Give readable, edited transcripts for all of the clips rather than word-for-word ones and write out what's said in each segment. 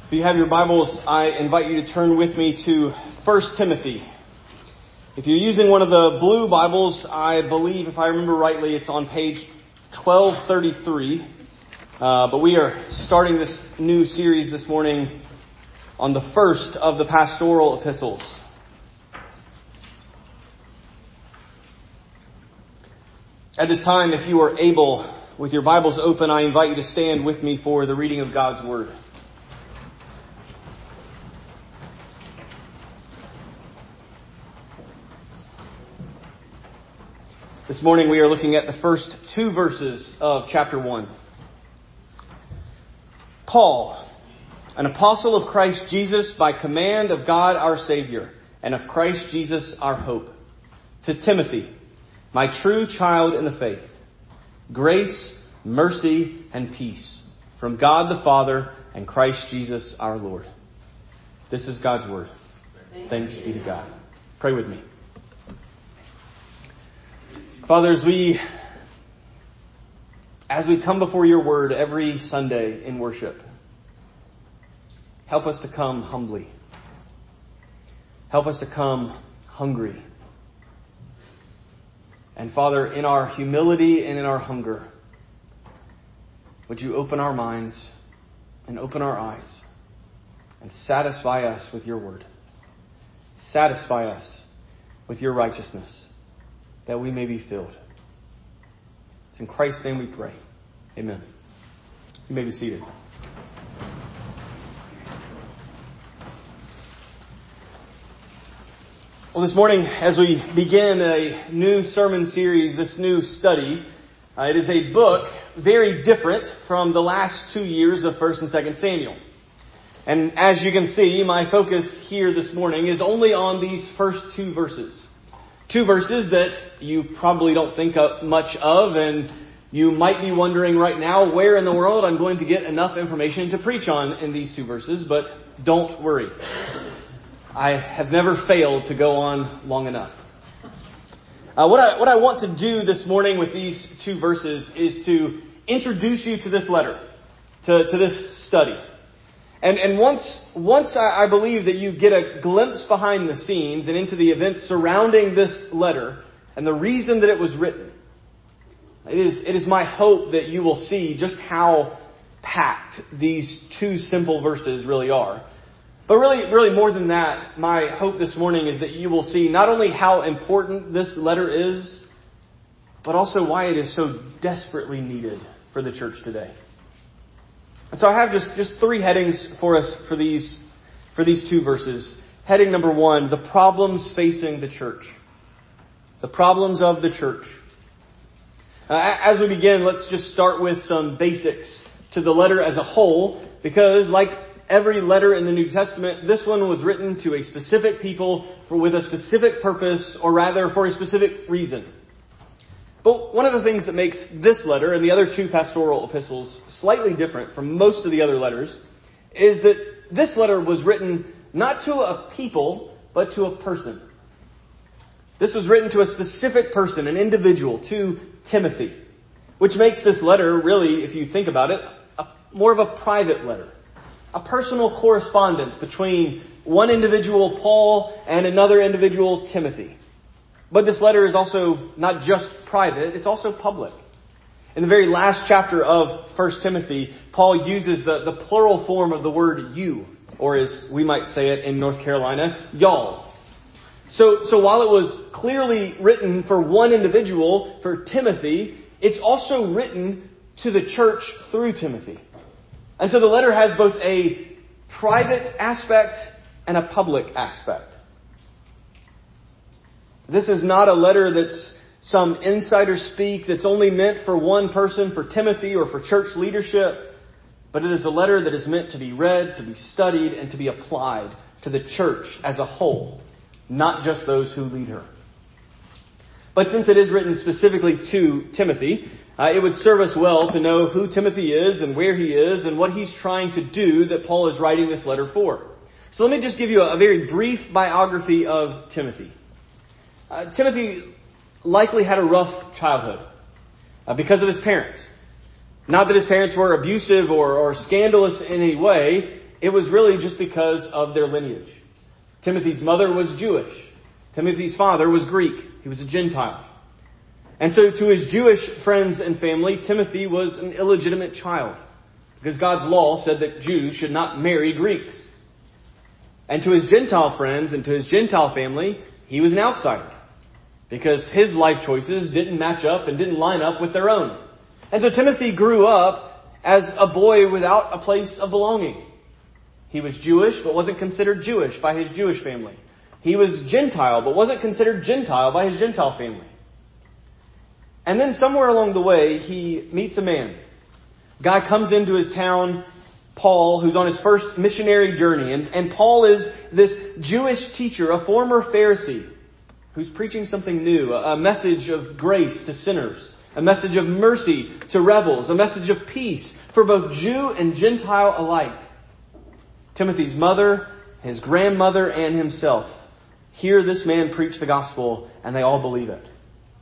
If you have your Bibles, I invite you to turn with me to 1 Timothy. If you're using one of the blue Bibles, I believe, if I remember rightly, it's on page 1233. But we are starting this new series this morning on the first of the pastoral epistles. At this time, if you are able, with your Bibles open, I invite you to stand with me for the reading of God's Word. This morning we are looking at the first two verses of chapter 1. Paul, an apostle of Christ Jesus by command of God our Savior, and of Christ Jesus our hope. To Timothy, my true child in the faith, grace, mercy, and peace from God the Father and Christ Jesus our Lord. This is God's Word. Thanks be to God. Pray with me. Father, as we come before your word every Sunday in worship, help us to come humbly. Help us to come hungry. And Father, in our humility and in our hunger, would you open our minds and open our eyes and satisfy us with your word. Satisfy us with your righteousness, that we may be filled. It's in Christ's name we pray. Amen. You may be seated. Well, this morning, as we begin a new sermon series, this new study, it is a book very different from the last 2 years of 1st and 2nd Samuel. And as you can see, my focus here this morning is only on these first two verses. Two verses that you probably don't think much of, and you might be wondering right now where in the world I'm going to get enough information to preach on in these two verses, but don't worry. I have never failed to go on long enough. What I want to do this morning with these two verses is to introduce you to this letter, to this study. And once I believe that you get a glimpse behind the scenes and into the events surrounding this letter and the reason that it was written, it is my hope that you will see just how packed these two simple verses really are. But really more than that, my hope this morning is that you will see not only how important this letter is, but also why it is so desperately needed for the church today. And so I have just three headings for us for these two verses. Heading number 1, the problems facing the church. The problems of the church. As we begin, let's just start with some basics to the letter as a whole, because like every letter in the New Testament, this one was written to a specific people with a specific purpose, or rather for a specific reason. But one of the things that makes this letter and the other two pastoral epistles slightly different from most of the other letters is that this letter was written not to a people, but to a person. This was written to a specific person, an individual, to Timothy, which makes this letter really, if you think about it, more of a private letter, a personal correspondence between one individual, Paul, and another individual, Timothy. But this letter is also not just private, it's also public. In the very last chapter of 1 Timothy, Paul uses the plural form of the word you, or as we might say it in North Carolina, y'all. So while it was clearly written for one individual, for Timothy, it's also written to the church through Timothy. And so the letter has both a private aspect and a public aspect. This is not a letter that's some insider speak that's only meant for one person, for Timothy or for church leadership, but it is a letter that is meant to be read, to be studied, and to be applied to the church as a whole, not just those who lead her. But since it is written specifically to Timothy, it would serve us well to know who Timothy is and where he is and what he's trying to do that Paul is writing this letter for. So let me just give you a very brief biography of Timothy. Timothy likely had a rough childhood because of his parents. Not that his parents were abusive or scandalous in any way. it was really just because of their lineage. Timothy's mother was Jewish. Timothy's father was Greek. He was a Gentile. And so to his Jewish friends and family, Timothy was an illegitimate child, because God's law said that Jews should not marry Greeks. And to his Gentile friends and to his Gentile family, he was an outsider, because his life choices didn't match up and didn't line up with their own. And so Timothy grew up as a boy without a place of belonging. He was Jewish, but wasn't considered Jewish by his Jewish family. He was Gentile, but wasn't considered Gentile by his Gentile family. And then somewhere along the way, he meets a man. A guy comes into his town, Paul, who's on his first missionary journey. And Paul is this Jewish teacher, a former Pharisee, who's preaching something new, a message of grace to sinners, a message of mercy to rebels, a message of peace for both Jew and Gentile alike. Timothy's mother, his grandmother, and himself hear this man preach the gospel, and they all believe it.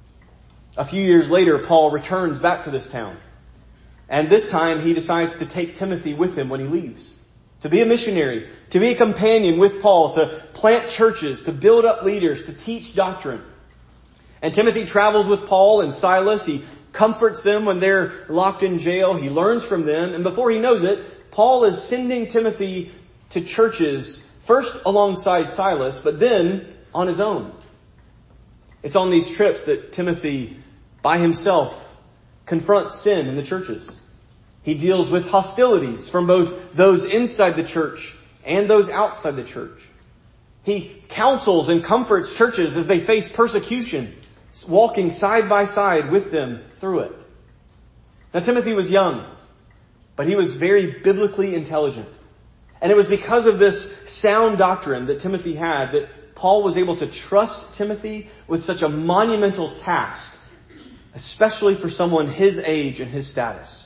A few years later, Paul returns back to this town. And this time he decides to take Timothy with him when he leaves. To be a missionary, to be a companion with Paul, to plant churches, to build up leaders, to teach doctrine. And Timothy travels with Paul and Silas. He comforts them when they're locked in jail. He learns from them. And before he knows it, Paul is sending Timothy to churches, first alongside Silas, but then on his own. It's on these trips that Timothy, by himself, confronts sin in the churches. He deals with hostilities from both those inside the church and those outside the church. He counsels and comforts churches as they face persecution, walking side by side with them through it. Now, Timothy was young, but he was very biblically intelligent. And it was because of this sound doctrine that Timothy had that Paul was able to trust Timothy with such a monumental task, especially for someone his age and his status.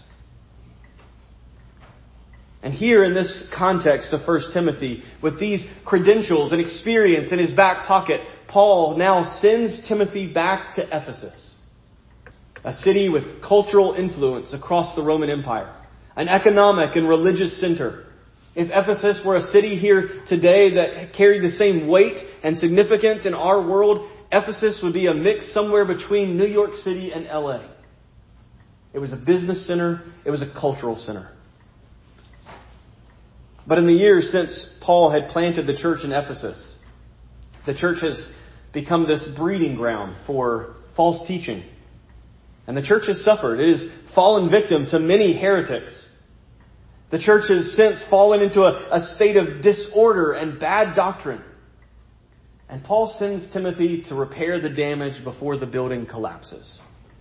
And here in this context of 1 Timothy, with these credentials and experience in his back pocket, Paul now sends Timothy back to Ephesus, a city with cultural influence across the Roman Empire, an economic and religious center. If Ephesus were a city here today that carried the same weight and significance in our world, Ephesus would be a mix somewhere between New York City and LA. It was a business center. It was a cultural center. But in the years since Paul had planted the church in Ephesus, the church has become this breeding ground for false teaching. And the church has suffered. It has fallen victim to many heretics. The church has since fallen into a state of disorder and bad doctrine. And Paul sends Timothy to repair the damage before the building collapses.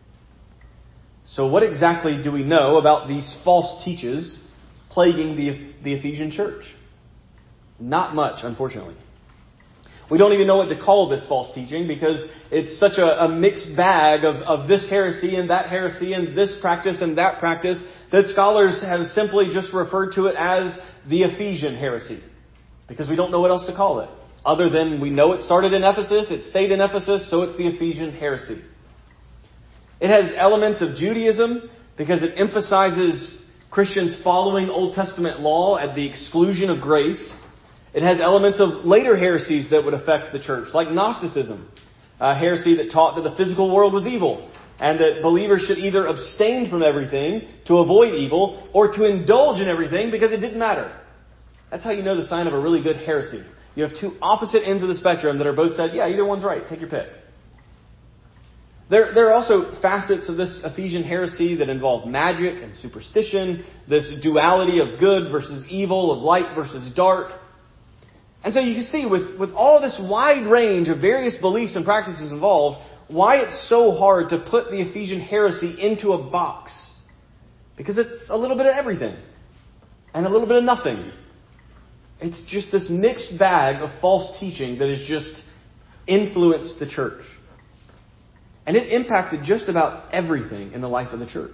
So what exactly do we know about these false teachers plaguing the Ephesian church? Not much, unfortunately. We don't even know what to call this false teaching because it's such a mixed bag of this heresy and this practice and that practice that scholars have simply just referred to it as the Ephesian heresy because we don't know what else to call it. Other than we know it started in Ephesus, it stayed in Ephesus, so it's the Ephesian heresy. It has elements of Judaism because it emphasizes Christians following Old Testament law at the exclusion of grace. It has elements of later heresies that would affect the church, like Gnosticism, a heresy that taught that the physical world was evil and that believers should either abstain from everything to avoid evil or to indulge in everything because it didn't matter. That's how you know the sign of a really good heresy. You have two opposite ends of the spectrum that are both said, yeah, either one's right. Take your pick. There are also facets of this Ephesian heresy that involve magic and superstition, this duality of good versus evil, of light versus dark. And so you can see with all this wide range of various beliefs and practices involved, why it's so hard to put the Ephesian heresy into a box. Because it's a little bit of everything and a little bit of nothing. It's just this mixed bag of false teaching that has just influenced the church. And it impacted just about everything in the life of the church.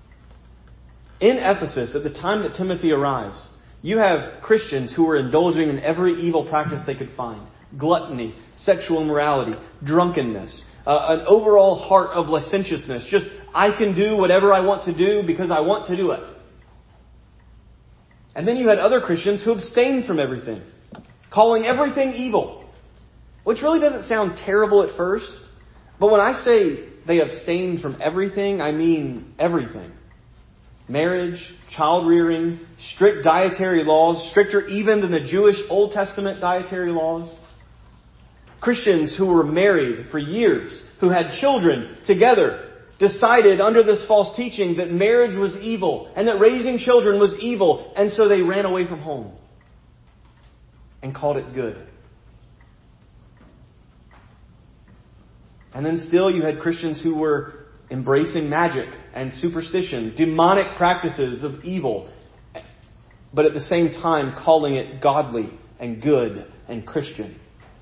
In Ephesus, at the time that Timothy arrives, you have Christians who were indulging in every evil practice they could find. Gluttony, sexual immorality, drunkenness, an overall heart of licentiousness. Just, I can do whatever I want to do because I want to do it. And then you had other Christians who abstained from everything, calling everything evil, which really doesn't sound terrible at first. But when I say they abstained from everything, I mean everything. Marriage, child rearing, strict dietary laws, stricter even than the Jewish Old Testament dietary laws. Christians who were married for years, who had children together, decided under this false teaching that marriage was evil and that raising children was evil, and so they ran away from home and called it good. And then still you had Christians who were embracing magic and superstition, demonic practices of evil, but at the same time calling it godly and good and Christian.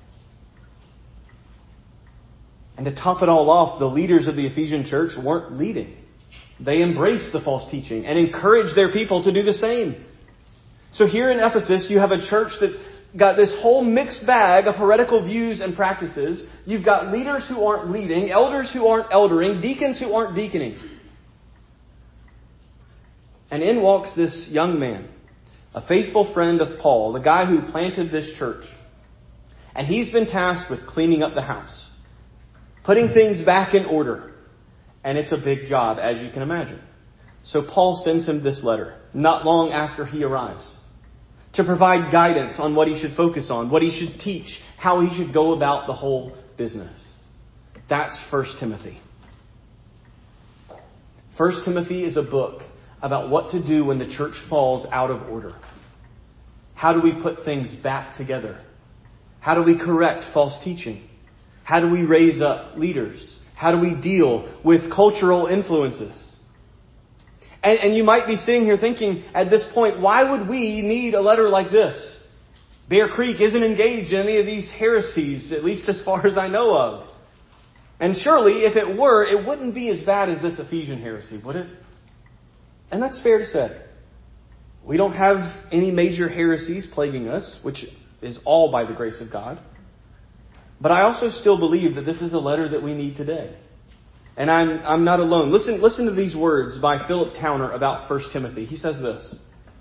And to top it all off, the leaders of the Ephesian church weren't leading. They embraced the false teaching and encouraged their people to do the same. So here in Ephesus, you have a church that's got this whole mixed bag of heretical views and practices. You've got leaders who aren't leading, elders who aren't eldering, deacons who aren't deaconing. And in walks this young man, a faithful friend of Paul, the guy who planted this church. And he's been tasked with cleaning up the house, putting things back in order. And it's a big job, as you can imagine. So Paul sends him this letter, not long after he arrives, to provide guidance on what he should focus on, what he should teach, how he should go about the whole business. That's 1 Timothy. 1 Timothy is a book about what to do when the church falls out of order. How do we put things back together? How do we correct false teaching? How do we raise up leaders? How do we deal with cultural influences? And you might be sitting here thinking at this point, why would we need a letter like this? Bear Creek isn't engaged in any of these heresies, at least as far as I know of. And surely, if it were, it wouldn't be as bad as this Ephesian heresy, would it? And that's fair to say. We don't have any major heresies plaguing us, which is all by the grace of God. But I also still believe that this is a letter that we need today. And I'm not alone. Listen to these words by Philip Towner about 1 Timothy. He says this.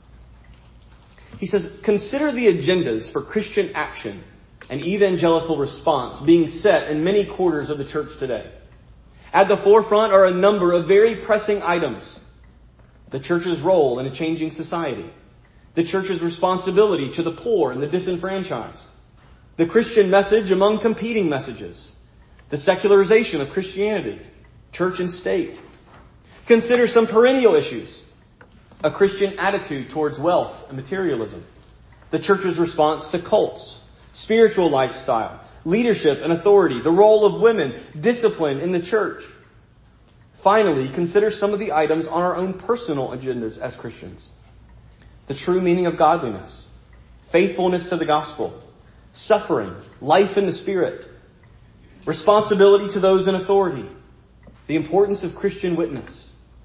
He says, "Consider the agendas for Christian action and evangelical response being set in many quarters of the church today. At the forefront are a number of very pressing items. The church's role in a changing society. The church's responsibility to the poor and the disenfranchised. The Christian message among competing messages. The secularization of Christianity. Church and state. Consider some perennial issues. A Christian attitude towards wealth and materialism. The church's response to cults. Spiritual lifestyle. Leadership and authority. The role of women. Discipline in the church. Finally, consider some of the items on our own personal agendas as Christians. The true meaning of godliness. Faithfulness to the gospel. Suffering. Life in the Spirit. Responsibility to those in authority. The importance of Christian witness."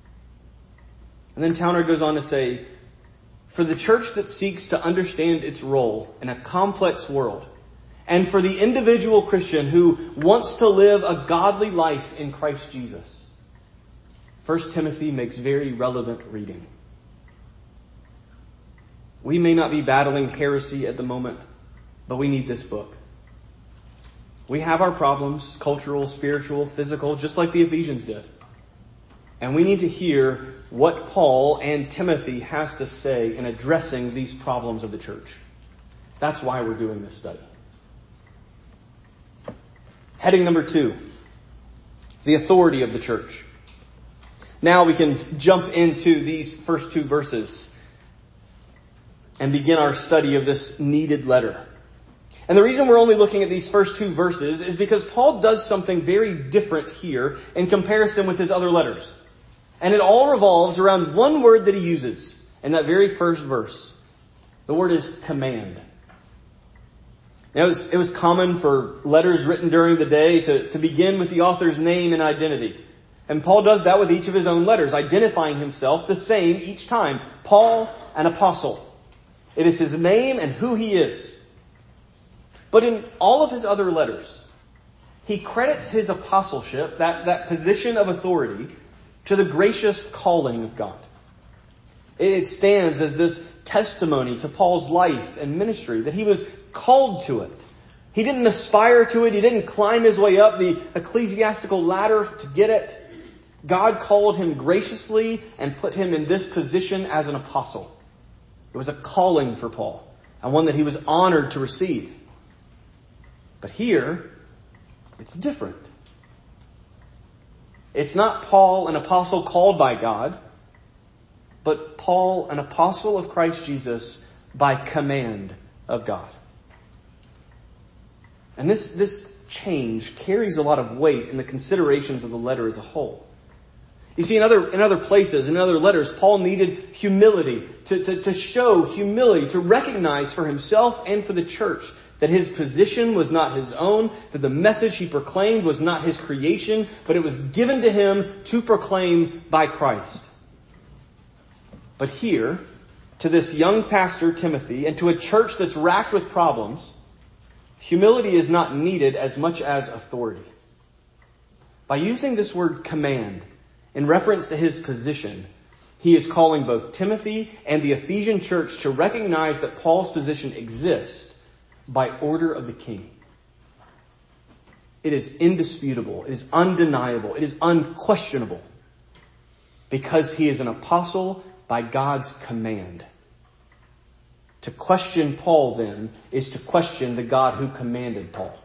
And then Towner goes on to say, "For the church that seeks to understand its role in a complex world, and for the individual Christian who wants to live a godly life in Christ Jesus, 1 Timothy makes very relevant reading." We may not be battling heresy at the moment, but we need this book. We have our problems, cultural, spiritual, physical, just like the Ephesians did. And we need to hear what Paul and Timothy has to say in addressing these problems of the church. That's why we're doing this study. Heading number 2, the authority of the church. Now we can jump into these first 2 verses and begin our study of this needed letter. And the reason we're only looking at these first 2 verses is because Paul does something very different here in comparison with his other letters. And it all revolves around one word that he uses in that very first verse. The word is command. Now, it was common for letters written during the day to begin with the author's name and identity. And Paul does that with each of his own letters, identifying himself the same each time. Paul, an apostle. It is his name and who he is. But in all of his other letters, he credits his apostleship, that position of authority, to the gracious calling of God. It stands as this testimony to Paul's life and ministry, that he was called to it. He didn't aspire to it. He didn't climb his way up the ecclesiastical ladder to get it. God called him graciously and put him in this position as an apostle. It was a calling for Paul, and one that he was honored to receive. But here, it's different. It's not Paul, an apostle called by God, but Paul, an apostle of Christ Jesus by command of God. And this change carries a lot of weight in the considerations of the letter as a whole. You see, in other places, in other letters, Paul needed humility, to show humility, to recognize for himself and for the church that his position was not his own, that the message he proclaimed was not his creation, but it was given to him to proclaim by Christ. But here, to this young pastor, Timothy, and to a church that's racked with problems, humility is not needed as much as authority. By using this word command in reference to his position, he is calling both Timothy and the Ephesian church to recognize that Paul's position exists by order of the king. It is indisputable. It is undeniable. It is unquestionable. Because he is an apostle by God's command. To question Paul, then, is to question the God who commanded Paul.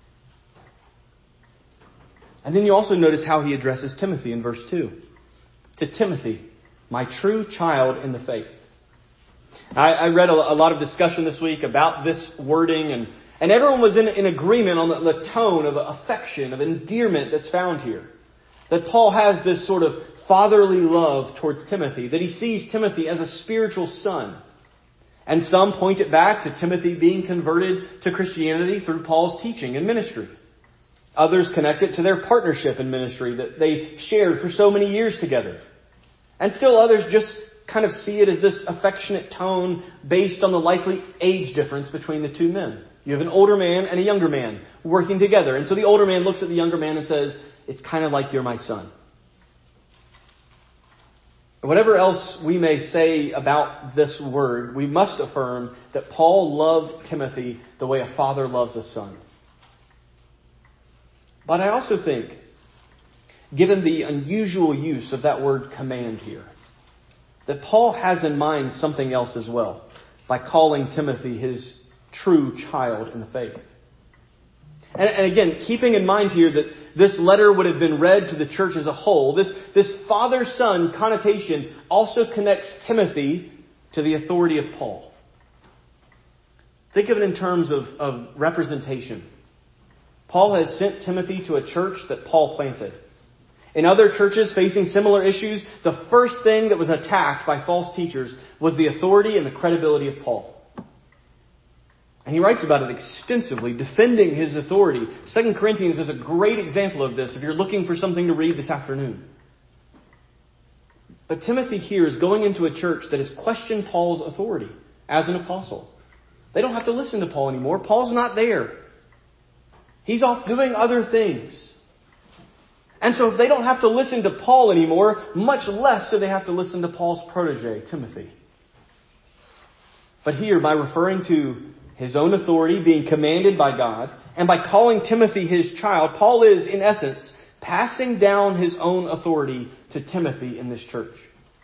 And then you also notice how he addresses Timothy in verse 2. To Timothy, my true child in the faith. I read a lot of discussion this week about this wording, and everyone was in agreement on the tone of affection, of endearment that's found here. That Paul has this sort of fatherly love towards Timothy, that he sees Timothy as a spiritual son. And some point it back to Timothy being converted to Christianity through Paul's teaching and ministry. Others connect it to their partnership in ministry that they shared for so many years together. And still others just kind of see it as this affectionate tone based on the likely age difference between the two men. You have an older man and a younger man working together. And so the older man looks at the younger man and says, it's kind of like you're my son. Whatever else we may say about this word, we must affirm that Paul loved Timothy the way a father loves a son. But I also think, given the unusual use of that word command here, that Paul has in mind something else as well by calling Timothy his true child in the faith. And again, keeping in mind here that this letter would have been read to the church as a whole, this father-son connotation also connects Timothy to the authority of Paul. Think of it in terms of representation. Paul has sent Timothy to a church that Paul planted. In other churches facing similar issues, the first thing that was attacked by false teachers was the authority and the credibility of Paul. And he writes about it extensively, defending his authority. 2 Corinthians is a great example of this if you're looking for something to read this afternoon. But Timothy here is going into a church that has questioned Paul's authority as an apostle. They don't have to listen to Paul anymore. Paul's not there. He's off doing other things. And so if they don't have to listen to Paul anymore, much less do they have to listen to Paul's protege, Timothy. But here, by referring to his own authority being commanded by God, and by calling Timothy his child, Paul is, in essence, passing down his own authority to Timothy in this church.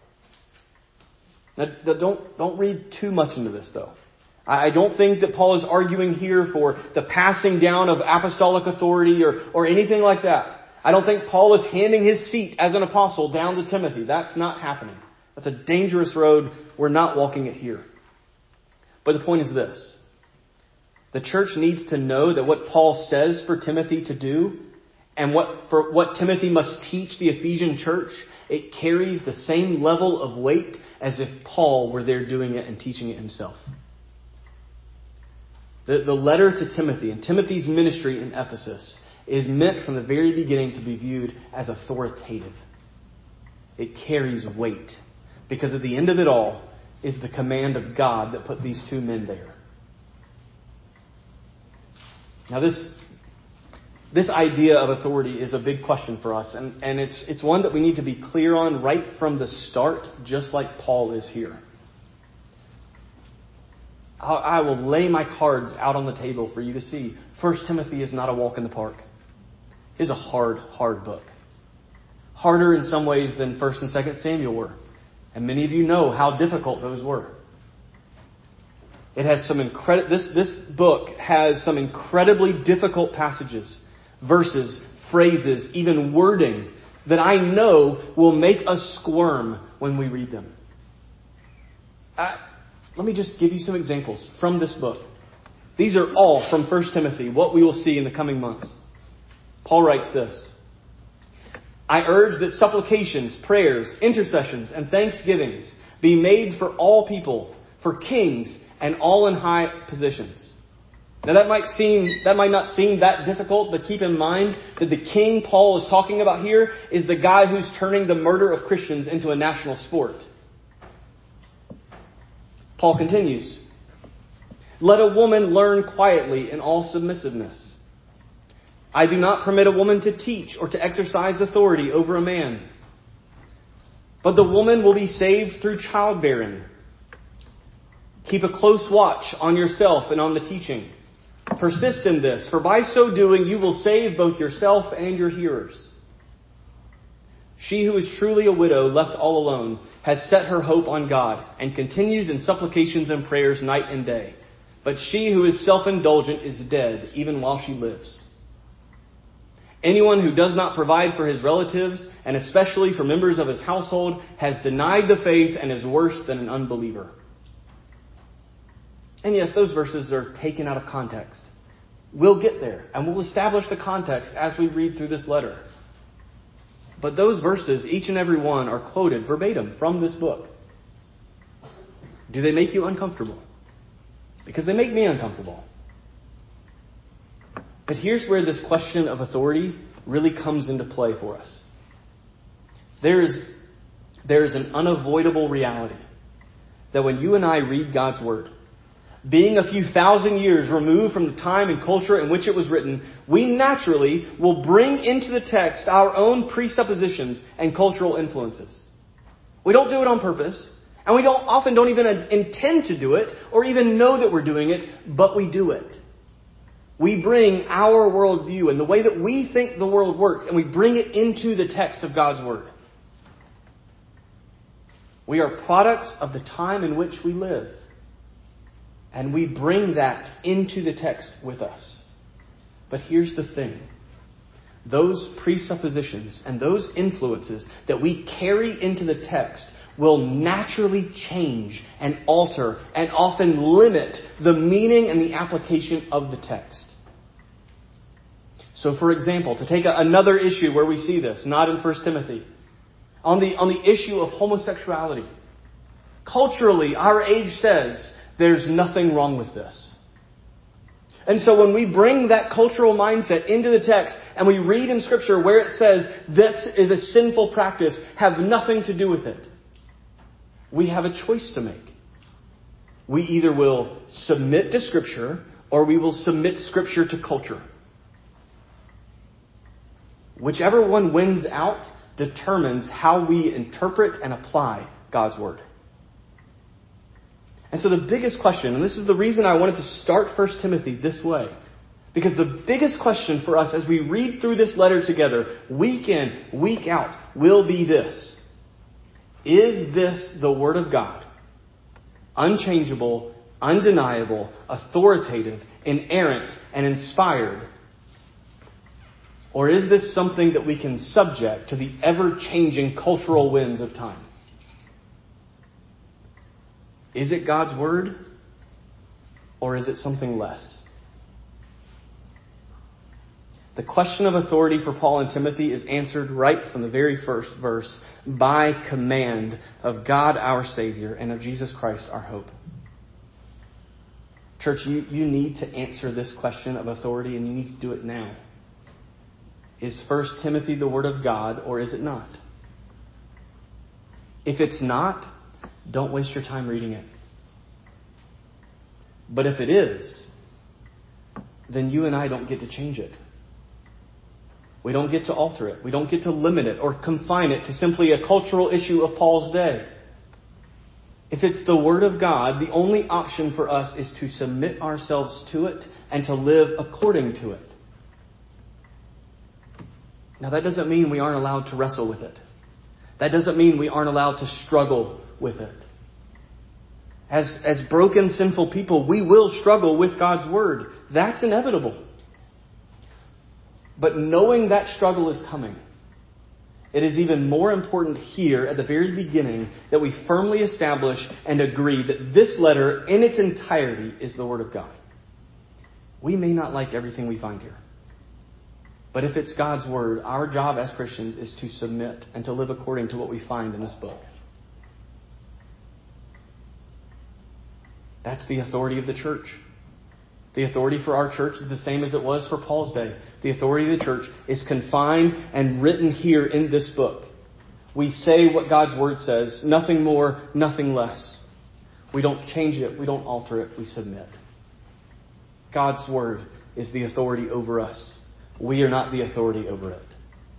Now, don't read too much into this, though. I don't think that Paul is arguing here for the passing down of apostolic authority or anything like that. I don't think Paul is handing his seat as an apostle down to Timothy. That's not happening. That's a dangerous road. We're not walking it here. But the point is this. The church needs to know that what Paul says for Timothy to do and what Timothy must teach the Ephesian church, it carries the same level of weight as if Paul were there doing it and teaching it himself. The letter to Timothy and Timothy's ministry in Ephesus is meant from the very beginning to be viewed as authoritative. It carries weight because at the end of it all is the command of God that put these two men there. Now this idea of authority is a big question for us, and it's one that we need to be clear on right from the start, just like Paul is here. I will lay my cards out on the table for you to see. 1 Timothy is not a walk in the park. It is a hard book. Harder in some ways than 1 and 2 Samuel were. And many of you know how difficult those were. It has some this book has some incredibly difficult passages, verses, phrases, even wording that I know will make us squirm when we read them. Let me just give you some examples from this book. These are all from 1 Timothy, what we will see in the coming months. Paul writes this: I urge that supplications, prayers, intercessions, and thanksgivings be made for all people, for kings, and all in high positions. Now that might not seem that difficult, but keep in mind that the king Paul is talking about here is the guy who's turning the murder of Christians into a national sport. Paul continues, let a woman learn quietly in all submissiveness. I do not permit a woman to teach or to exercise authority over a man. But the woman will be saved through childbearing. Keep a close watch on yourself and on the teaching. Persist in this, for by so doing you will save both yourself and your hearers. She who is truly a widow, left all alone, has set her hope on God and continues in supplications and prayers night and day. But she who is self-indulgent is dead, even while she lives. Anyone who does not provide for his relatives, and especially for members of his household, has denied the faith and is worse than an unbeliever. And yes, those verses are taken out of context. We'll get there, and we'll establish the context as we read through this letter. But those verses, each and every one, are quoted verbatim from this book. Do they make you uncomfortable? Because they make me uncomfortable. But here's where this question of authority really comes into play for us. There is an unavoidable reality that when you and I read God's Word, being a few thousand years removed from the time and culture in which it was written, we naturally will bring into the text our own presuppositions and cultural influences. We don't do it on purpose, and we often don't even intend to do it or even know that we're doing it, but we do it. We bring our worldview and the way that we think the world works, and we bring it into the text of God's Word. We are products of the time in which we live. And we bring that into the text with us. But here's the thing. Those presuppositions and those influences that we carry into the text will naturally change and alter and often limit the meaning and the application of the text. So for example, to take another issue where we see this, not in 1 Timothy, on the issue of homosexuality. Culturally, our age says there's nothing wrong with this. And so when we bring that cultural mindset into the text and we read in Scripture where it says this is a sinful practice, have nothing to do with it, we have a choice to make. We either will submit to Scripture or we will submit Scripture to culture. Whichever one wins out determines how we interpret and apply God's Word. And so the biggest question, and this is the reason I wanted to start 1 Timothy this way, because the biggest question for us as we read through this letter together, week in, week out, will be this. Is this the Word of God? Unchangeable, undeniable, authoritative, inerrant, and inspired? Or is this something that we can subject to the ever-changing cultural winds of time? Is it God's Word? Or is it something less? The question of authority for Paul and Timothy is answered right from the very first verse by command of God our Savior and of Jesus Christ our hope. Church, you need to answer this question of authority, and you need to do it now. Is 1 Timothy the Word of God, or is it not? If it's not, don't waste your time reading it. But if it is, then you and I don't get to change it. We don't get to alter it. We don't get to limit it or confine it to simply a cultural issue of Paul's day. If it's the Word of God, the only option for us is to submit ourselves to it and to live according to it. Now, that doesn't mean we aren't allowed to wrestle with it. That doesn't mean we aren't allowed to struggle with it. As broken, sinful people, we will struggle with God's Word. That's inevitable. But knowing that struggle is coming, it is even more important here at the very beginning that we firmly establish and agree that this letter in its entirety is the Word of God. We may not like everything we find here. But if it's God's Word, our job as Christians is to submit and to live according to what we find in this book. That's the authority of the church. The authority for our church is the same as it was for Paul's day. The authority of the church is confined and written here in this book. We say what God's Word says, nothing more, nothing less. We don't change it, we don't alter it, we submit. God's Word is the authority over us. We are not the authority over it.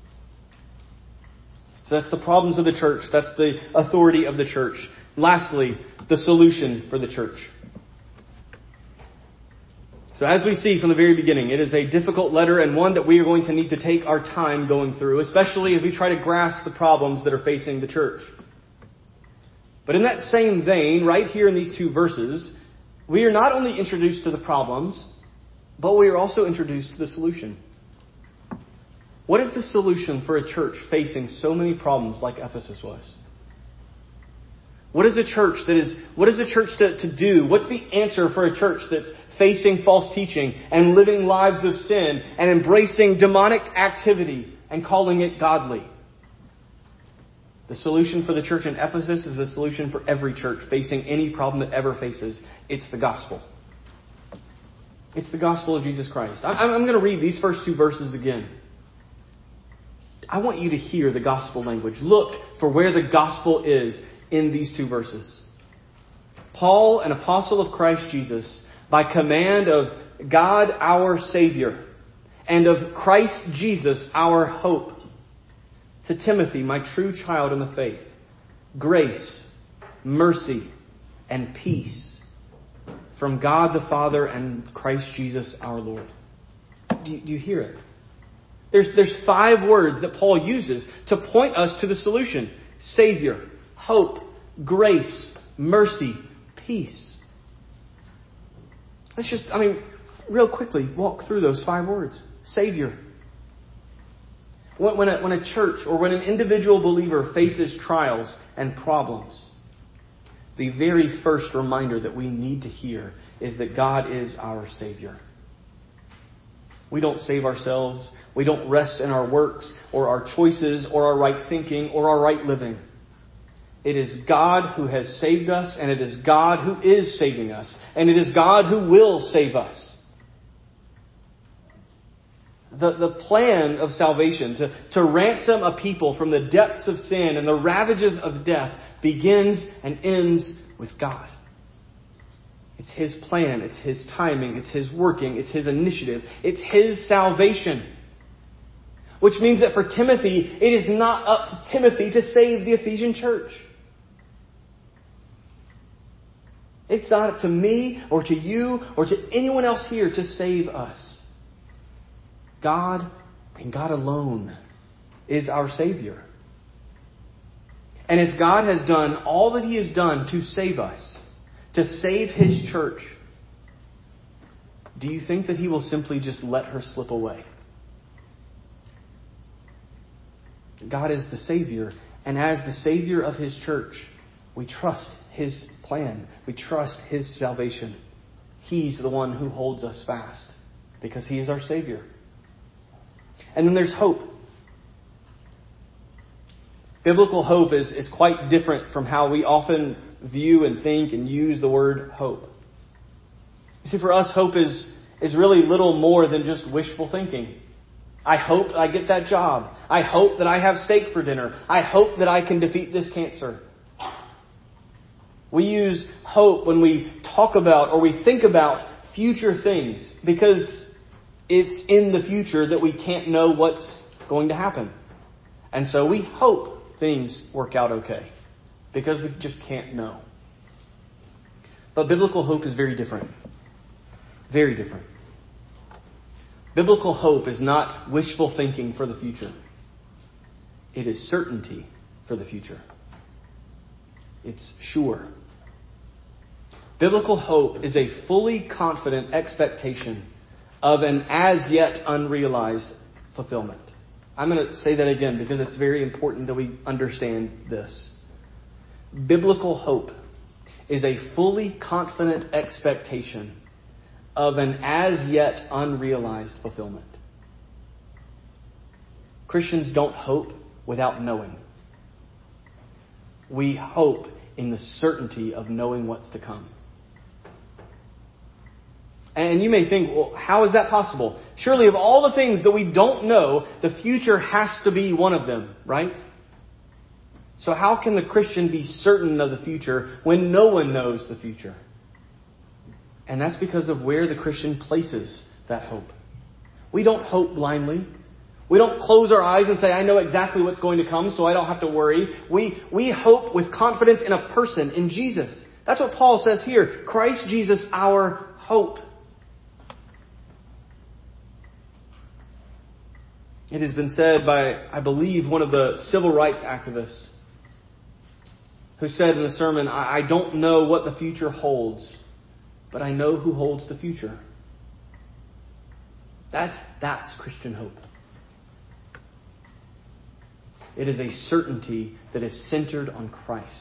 So that's the problems of the church. That's the authority of the church. Lastly, the solution for the church. So as we see from the very beginning, it is a difficult letter and one that we are going to need to take our time going through, especially as we try to grasp the problems that are facing the church. But in that same vein, right here in these two verses, we are not only introduced to the problems, but we are also introduced to the solution. What is the solution for a church facing so many problems like Ephesus was? What is a church to do? What's the answer for a church that's facing false teaching and living lives of sin and embracing demonic activity and calling it godly? The solution for the church in Ephesus is the solution for every church facing any problem it ever faces. It's the gospel. It's the gospel of Jesus Christ. I'm going to read these first two verses again. I want you to hear the gospel language. Look for where the gospel is in these two verses. Paul, an apostle of Christ Jesus, by command of God our Savior, and of Christ Jesus our hope, to Timothy, my true child in the faith, grace, mercy, and peace from God the Father and Christ Jesus our Lord. Do you hear it? There's 5 words that Paul uses to point us to the solution. Savior, hope, grace, mercy, peace. Let's just, real quickly walk through those 5 words. Savior. When a church or when an individual believer faces trials and problems, the very first reminder that we need to hear is that God is our Savior. We don't save ourselves. We don't rest in our works or our choices or our right thinking or our right living. It is God who has saved us, and it is God who is saving us, and it is God who will save us. The plan of salvation to ransom a people from the depths of sin and the ravages of death begins and ends with God. It's His plan, it's His timing, it's His working, it's His initiative, it's His salvation. Which means that for Timothy, it is not up to Timothy to save the Ephesian church. It's not up to me or to you or to anyone else here to save us. God and God alone is our Savior. And if God has done all that He has done to save us, to save His church, do you think that He will simply just let her slip away? God is the Savior, and as the Savior of His church, we trust His plan. We trust His salvation. He's the one who holds us fast because He is our Savior. And then there's hope. Biblical hope is quite different from how we often view and think and use the word hope. You see, for us, hope is really little more than just wishful thinking. I hope I get that job. I hope that I have steak for dinner. I hope that I can defeat this cancer. We use hope when we talk about or we think about future things because it's in the future that we can't know what's going to happen. And so we hope things work out okay because we just can't know. But biblical hope is very different. Very different. Biblical hope is not wishful thinking for the future. It is certainty for the future. It's sure. Biblical hope is a fully confident expectation of an as yet unrealized fulfillment. I'm going to say that again because it's very important that we understand this. Biblical hope is a fully confident expectation of an as yet unrealized fulfillment. Christians don't hope without knowing. We hope in the certainty of knowing what's to come. And you may think, well, how is that possible? Surely of all the things that we don't know, the future has to be one of them, right? So how can the Christian be certain of the future when no one knows the future? And that's because of where the Christian places that hope. We don't hope blindly. We don't close our eyes and say, I know exactly what's going to come, so I don't have to worry. We hope with confidence in a person, in Jesus. That's what Paul says here. Christ Jesus, our hope. It has been said by, I believe, one of the civil rights activists who said in a sermon, I don't know what the future holds, but I know who holds the future. That's Christian hope. It is a certainty that is centered on Christ.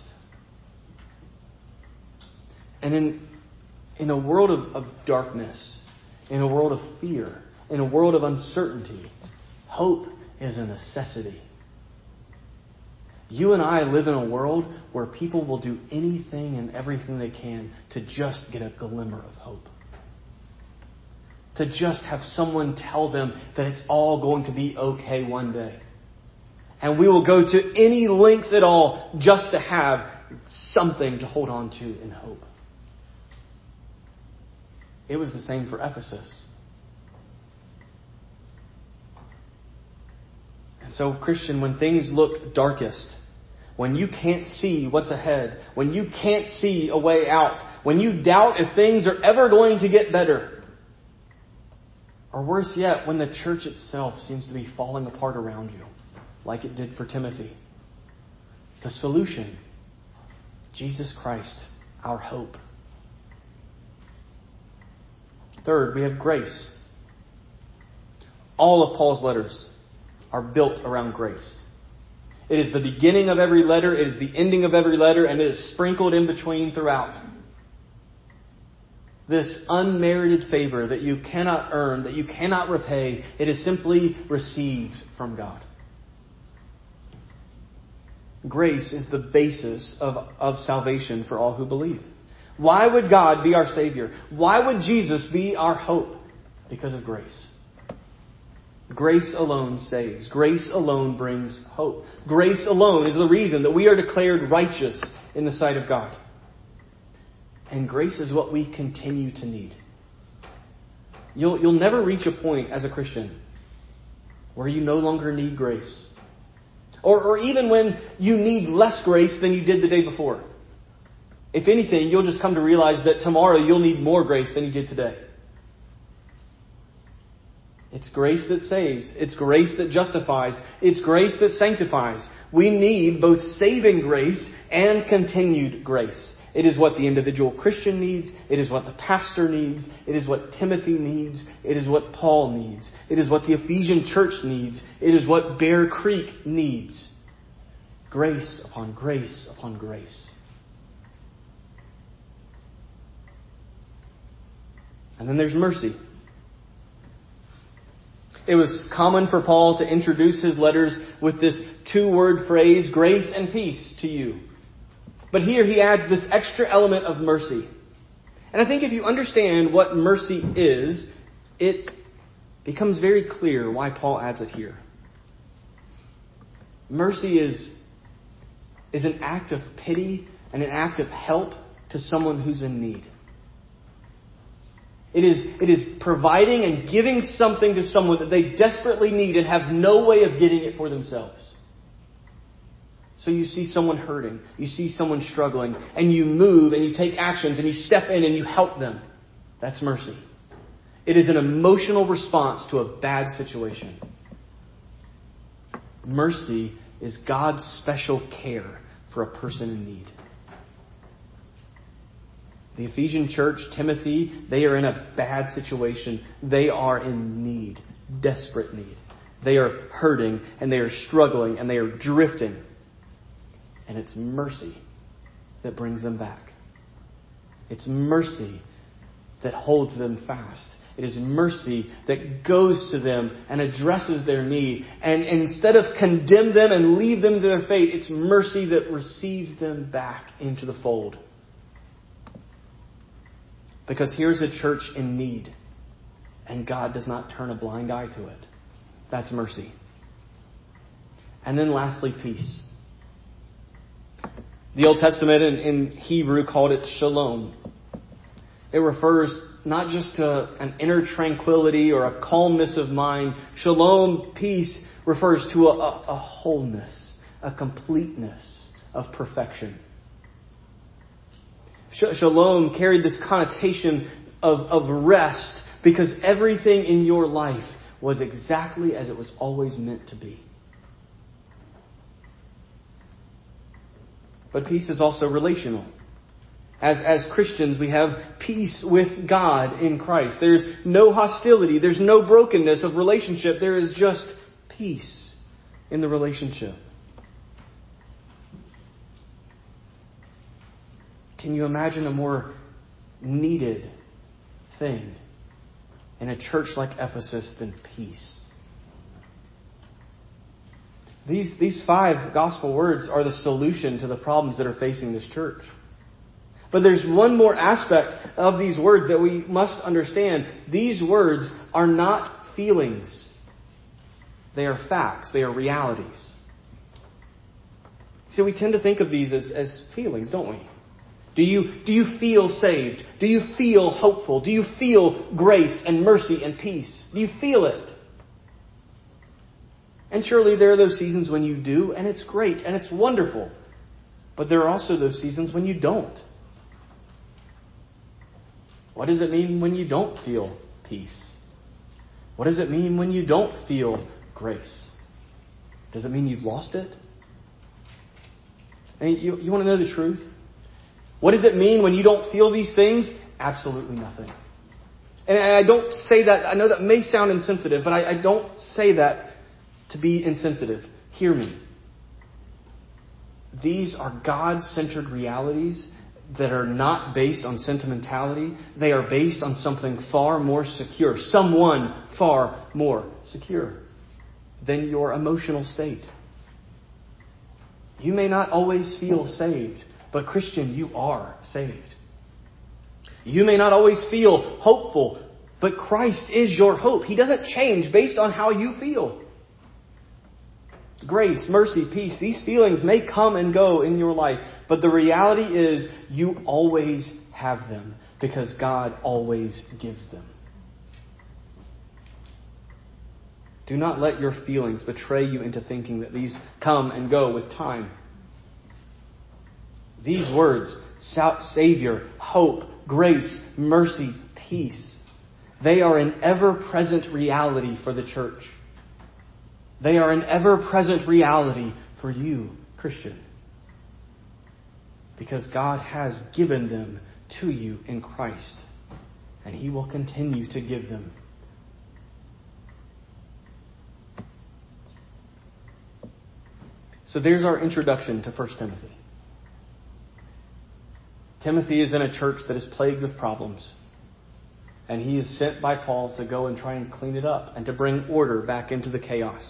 And in a world of darkness, in a world of fear, in a world of uncertainty, hope is a necessity. You and I live in a world where people will do anything and everything they can to just get a glimmer of hope. To just have someone tell them that it's all going to be okay one day. And we will go to any length at all just to have something to hold on to in hope. It was the same for Ephesus. And so, Christian, when things look darkest, when you can't see what's ahead, when you can't see a way out, when you doubt if things are ever going to get better, or worse yet, when the church itself seems to be falling apart around you, like it did for Timothy, the solution, Jesus Christ, our hope. Third, we have grace. All of Paul's letters are built around grace. It is the beginning of every letter, it is the ending of every letter, and it is sprinkled in between throughout. This unmerited favor that you cannot earn, that you cannot repay, it is simply received from God. Grace is the basis of salvation for all who believe. Why would God be our Savior? Why would Jesus be our hope? Because of grace. Grace alone saves. Grace alone brings hope. Grace alone is the reason that we are declared righteous in the sight of God. And grace is what we continue to need. You'll never reach a point as a Christian where you no longer need grace. Or even when you need less grace than you did the day before. If anything, you'll just come to realize that tomorrow you'll need more grace than you did today. It's grace that saves. It's grace that justifies. It's grace that sanctifies. We need both saving grace and continued grace. It is what the individual Christian needs. It is what the pastor needs. It is what Timothy needs. It is what Paul needs. It is what the Ephesian church needs. It is what Bear Creek needs. Grace upon grace upon grace. And then there's mercy. It was common for Paul to introduce his letters with this two-word phrase, grace and peace to you. But here he adds this extra element of mercy. And I think if you understand what mercy is, it becomes very clear why Paul adds it here. Mercy is an act of pity and an act of help to someone who's in need. It is providing and giving something to someone that they desperately need and have no way of getting it for themselves. So you see someone hurting, you see someone struggling, and you move and you take actions and you step in and you help them. That's mercy. It is an emotional response to a bad situation. Mercy is God's special care for a person in need. The Ephesian church, Timothy, they are in a bad situation. They are in need, desperate need. They are hurting and they are struggling and they are drifting. And it's mercy that brings them back. It's mercy that holds them fast. It is mercy that goes to them and addresses their need. And instead of condemn them and leave them to their fate, it's mercy that receives them back into the fold. Because here's a church in need, and God does not turn a blind eye to it. That's mercy. And then lastly, peace. The Old Testament in Hebrew called it shalom. It refers not just to an inner tranquility or a calmness of mind. Shalom, peace, refers to a wholeness, a completeness of perfection. Shalom carried this connotation of rest because everything in your life was exactly as it was always meant to be. But peace is also relational. As Christians, we have peace with God in Christ. There's no hostility. There's no brokenness of relationship. There is just peace in the relationship. Can you imagine a more needed thing in a church like Ephesus than peace? These 5 gospel words are the solution to the problems that are facing this church. But there's one more aspect of these words that we must understand. These words are not feelings. They are facts. They are realities. See, we tend to think of these as feelings, don't we? Do you feel saved? Do you feel hopeful? Do you feel grace and mercy and peace? Do you feel it? And surely there are those seasons when you do, and it's great, and it's wonderful. But there are also those seasons when you don't. What does it mean when you don't feel peace? What does it mean when you don't feel grace? Does it mean you've lost it? And you want to know the truth? What does it mean when you don't feel these things? Absolutely nothing. And I don't say that, I know that may sound insensitive, but I don't say that to be insensitive. Hear me. These are God-centered realities that are not based on sentimentality. They are based on something far more secure. Someone far more secure than your emotional state. You may not always feel saved, but Christian, you are saved. You may not always feel hopeful, but Christ is your hope. He doesn't change based on how you feel. Grace, mercy, peace, these feelings may come and go in your life, but the reality is you always have them because God always gives them. Do not let your feelings betray you into thinking that these come and go with time. These words, Savior, hope, grace, mercy, peace, they are an ever-present reality for the church. They are an ever-present reality for you, Christian. Because God has given them to you in Christ. And He will continue to give them. So there's our introduction to 1 Timothy. Timothy is in a church that is plagued with problems. And he is sent by Paul to go and try and clean it up and to bring order back into the chaos.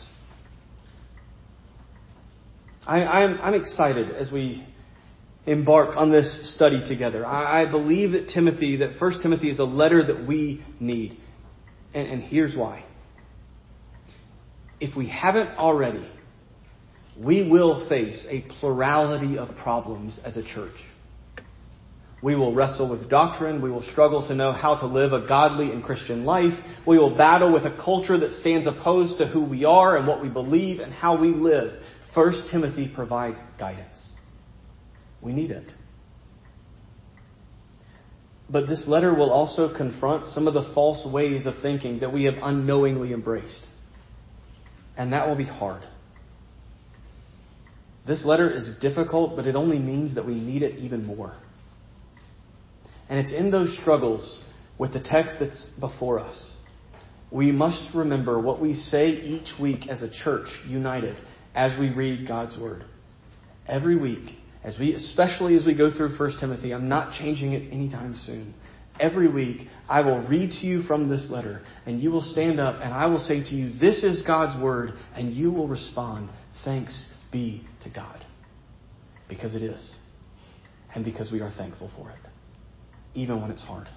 I'm excited as we embark on this study together. I believe that 1 Timothy is a letter that we need. And here's why. If we haven't already, we will face a plurality of problems as a church. We will wrestle with doctrine. We will struggle to know how to live a godly and Christian life. We will battle with a culture that stands opposed to who we are and what we believe and how we live. 1 Timothy provides guidance. We need it. But this letter will also confront some of the false ways of thinking that we have unknowingly embraced. And that will be hard. This letter is difficult, but it only means that we need it even more. And it's in those struggles with the text that's before us. We must remember what we say each week as a church united as we read God's Word. Every week, especially as we go through 1 Timothy, I'm not changing it anytime soon. Every week, I will read to you from this letter, and you will stand up, and I will say to you, this is God's Word, and you will respond, thanks be to God. Because it is. And because we are thankful for it. Even when it's hard.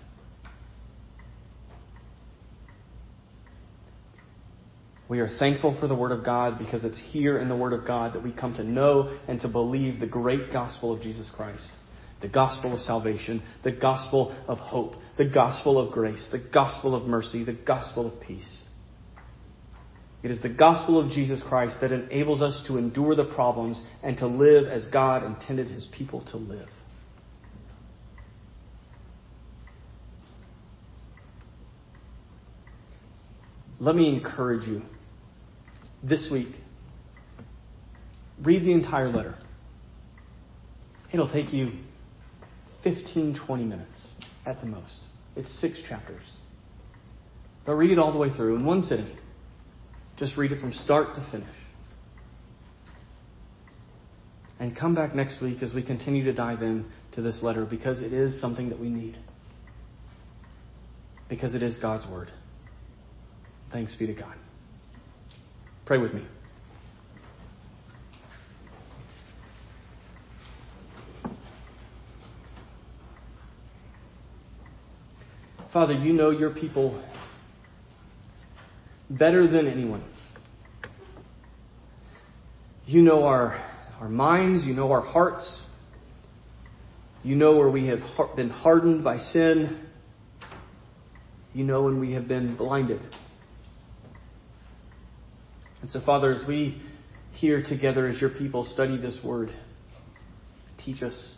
We are thankful for the Word of God because it's here in the Word of God that we come to know and to believe the great gospel of Jesus Christ. The gospel of salvation, the gospel of hope, the gospel of grace, the gospel of mercy, the gospel of peace. It is the gospel of Jesus Christ that enables us to endure the problems and to live as God intended His people to live. Let me encourage you this week. Read the entire letter. It'll take you 15, 20 minutes at the most. It's 6 chapters. But read it all the way through in one sitting. Just read it from start to finish. And come back next week as we continue to dive into this letter because it is something that we need. Because it is God's Word. Thanks be to God. Pray with me. Father, you know your people better than anyone. You know our minds. You know our hearts. You know where we have been hardened by sin. You know when we have been blinded. And so, Father, as we here together as your people study this Word, teach us.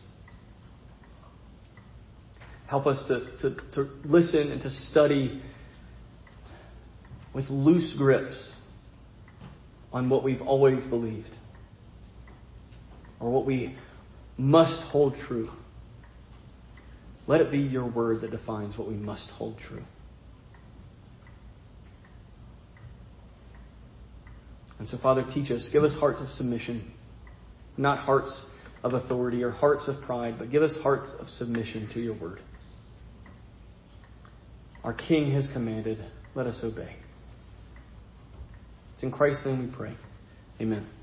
Help us to listen and to study with loose grips on what we've always believed or what we must hold true. Let it be your Word that defines what we must hold true. And so, Father, teach us. Give us hearts of submission, not hearts of authority or hearts of pride, but give us hearts of submission to your Word. Our King has commanded. Let us obey. It's in Christ's name we pray. Amen.